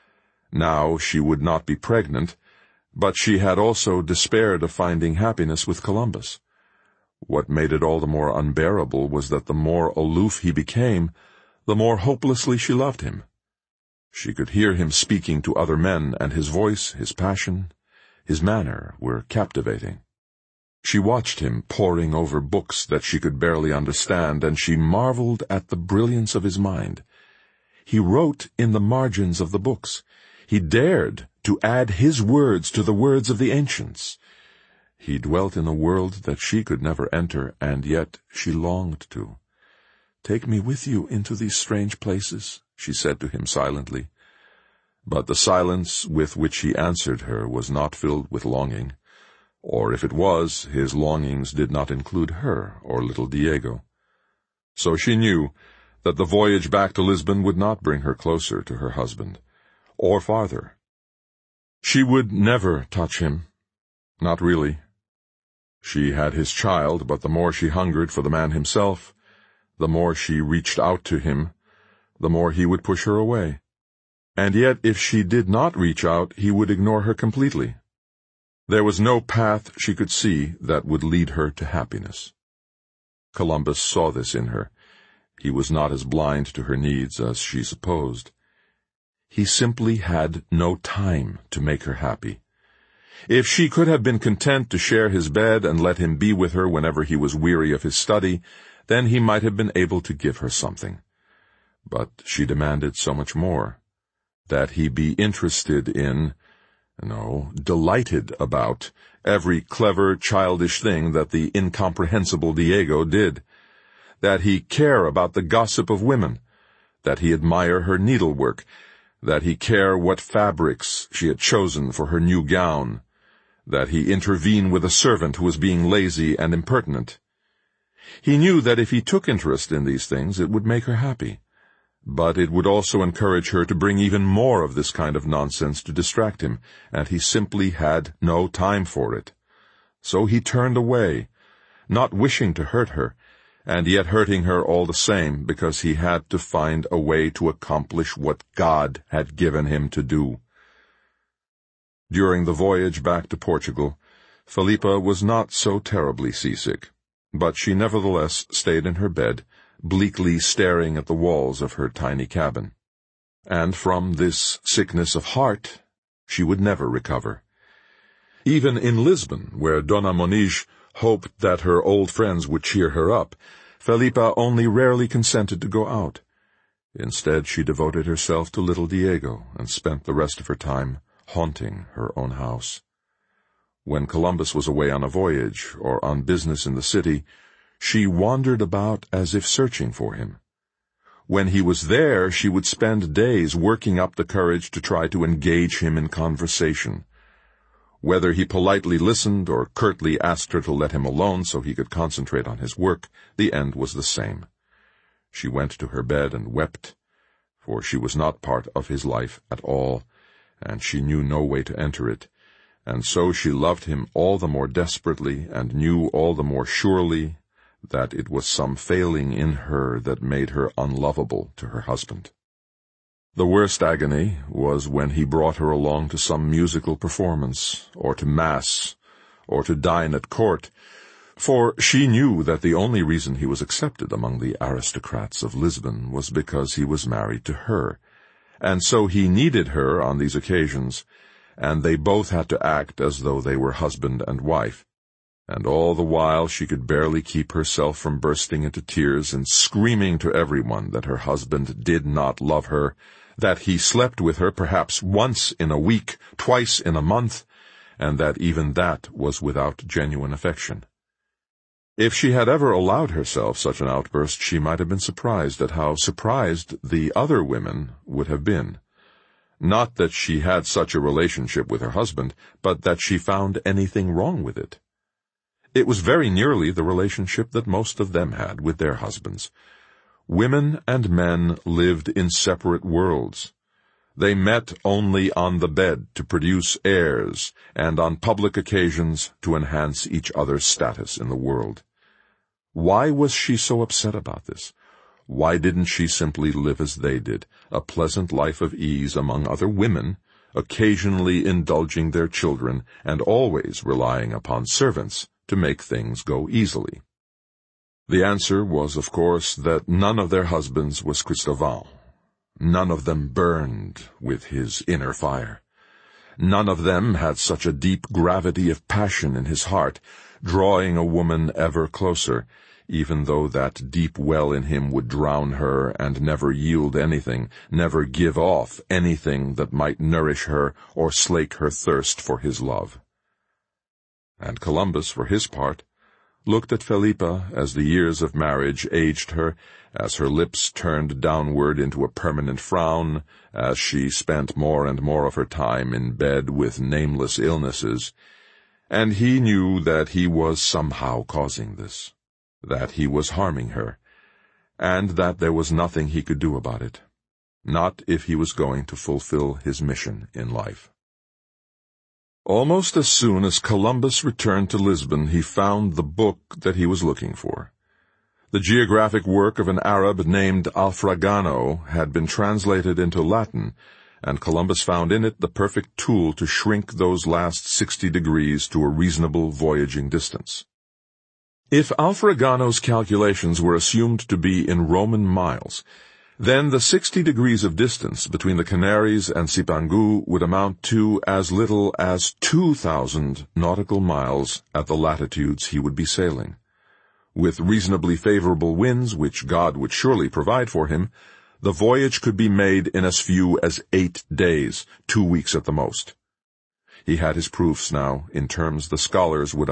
Now she would not be pregnant, but she had also despaired of finding happiness with Columbus. What made it all the more unbearable was that the more aloof he became, the more hopelessly she loved him. She could hear him speaking to other men, and his voice, his passion, his manner were captivating. She watched him poring over books that she could barely understand, and she marveled at the brilliance of his mind. He wrote in the margins of the books. He dared to add his words to the words of the ancients. He dwelt in a world that she could never enter, and yet she longed to. "Take me with you into these strange places," she said to him silently. But the silence with which he answered her was not filled with longing, or if it was, his longings did not include her or little Diego. So she knew that the voyage back to Lisbon would not bring her closer to her husband, or farther. She would never touch him. Not really. She had his child, but the more she hungered for the man himself, the more she reached out to him, the more he would push her away. And yet if she did not reach out, he would ignore her completely. There was no path she could see that would lead her to happiness. Columbus saw this in her. He was not as blind to her needs as she supposed. He simply had no time to make her happy. If she could have been content to share his bed and let him be with her whenever he was weary of his study, then he might have been able to give her something. But she demanded so much more. That he be interested in, delighted about, every clever, childish thing that the incomprehensible Diego did. That he care about the gossip of women. That he admire her needlework. That he care what fabrics she had chosen for her new gown. That he intervene with a servant who was being lazy and impertinent. He knew that if he took interest in these things, it would make her happy. But it would also encourage her to bring even more of this kind of nonsense to distract him, and he simply had no time for it. So he turned away, not wishing to hurt her, and yet hurting her all the same, because he had to find a way to accomplish what God had given him to do. During the voyage back to Portugal, Felipa was not so terribly seasick, but she nevertheless stayed in her bed, bleakly staring at the walls of her tiny cabin. And from this sickness of heart, she would never recover. Even in Lisbon, where Dona Moniz hoped that her old friends would cheer her up, Felipa only rarely consented to go out. Instead, she devoted herself to little Diego and spent the rest of her time haunting her own house. When Columbus was away on a voyage or on business in the city, she wandered about as if searching for him. When he was there, she would spend days working up the courage to try to engage him in conversation. Whether he politely listened or curtly asked her to let him alone so he could concentrate on his work, the end was the same. She went to her bed and wept, for she was not part of his life at all, and she knew no way to enter it, and so she loved him all the more desperately and knew all the more surely that it was some failing in her that made her unlovable to her husband. The worst agony was when he brought her along to some musical performance, or to mass, or to dine at court, for she knew that the only reason he was accepted among the aristocrats of Lisbon was because he was married to her, and so he needed her on these occasions, and they both had to act as though they were husband and wife. And all the while she could barely keep herself from bursting into tears and screaming to everyone that her husband did not love her, that he slept with her perhaps once in a week, twice in a month, and that even that was without genuine affection. If she had ever allowed herself such an outburst, she might have been surprised at how surprised the other women would have been. Not that she had such a relationship with her husband, but that she found anything wrong with it. It was very nearly the relationship that most of them had with their husbands. Women and men lived in separate worlds. They met only on the bed to produce heirs, and on public occasions to enhance each other's status in the world. Why was she so upset about this? Why didn't she simply live as they did, a pleasant life of ease among other women, occasionally indulging their children, and always relying upon servants to make things go easily? The answer was, of course, that none of their husbands was Cristoval. None of them burned with his inner fire. None of them had such a deep gravity of passion in his heart, drawing a woman ever closer, even though that deep well in him would drown her and never yield anything, never give off anything that might nourish her or slake her thirst for his love. And Columbus, for his part, looked at Felipa as the years of marriage aged her, as her lips turned downward into a permanent frown, as she spent more and more of her time in bed with nameless illnesses, and he knew that he was somehow causing this, that he was harming her, and that there was nothing he could do about it, not if he was going to fulfill his mission in life. Almost as soon as Columbus returned to Lisbon, he found the book that he was looking for. The geographic work of an Arab named Alfragano had been translated into Latin, and Columbus found in it the perfect tool to shrink those last 60 degrees to a reasonable voyaging distance. If Alfragano's calculations were assumed to be in Roman miles, Then the 60 degrees of distance between the Canaries and Cipangu would amount to as little as 2,000 nautical miles at the latitudes he would be sailing. With reasonably favorable winds, which God would surely provide for him, the voyage could be made in as few as 8 days, 2 weeks at the most. He had his proofs now, in terms the scholars would